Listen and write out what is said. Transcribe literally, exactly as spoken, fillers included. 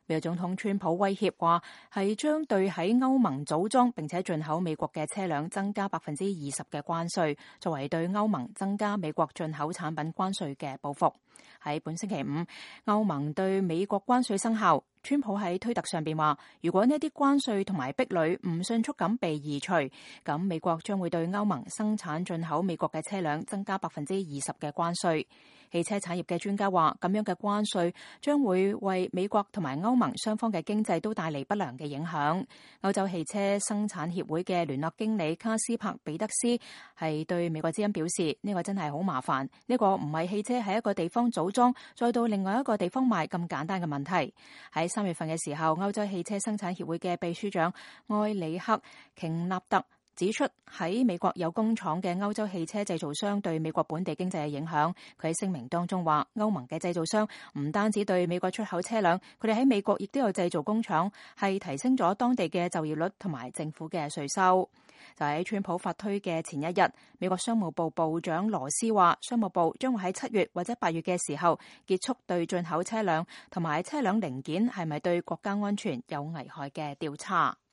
美國總統川普威脅話係將對喺歐盟組裝並且進口美國嘅車輛增加百分之二十嘅關稅，作為對歐盟增加美國進口產品關稅嘅報復。喺本星期五，歐盟對美國關稅生效。川普喺推特上邊話，如果呢啲關稅同埋壁壘唔迅速咁被移除，咁美國將會對歐盟生產進口美國嘅車輛增加百分之二十嘅關稅。汽車產業嘅專家話，咁樣嘅關稅將會為美國同埋歐盟雙方嘅經濟都帶嚟不良嘅影響。歐洲汽車生產協會嘅聯絡經理卡斯帕彼得斯係對美國之音表示，呢個真係好麻煩，呢個唔係汽車喺一個地方組裝再到另外一個地方賣咁簡單嘅問題。喺三月份嘅時候，歐洲汽車生產協會嘅秘書長埃里克瓊納特指出，喺美國有工廠嘅歐洲汽車製造商對美國本地經濟嘅影響。佢喺聲明當中話，歐盟嘅製造商唔單止對美國出口車輛，佢哋喺美國亦都有製造工廠，係提升咗當地嘅就業率同埋政府嘅稅收。就喺川普發推嘅前一日，美國商務部部長羅斯話，商務部將會喺七月或者八月嘅時候結束對進口車輛同埋車輛零件係咪對國家安全有危害嘅調查。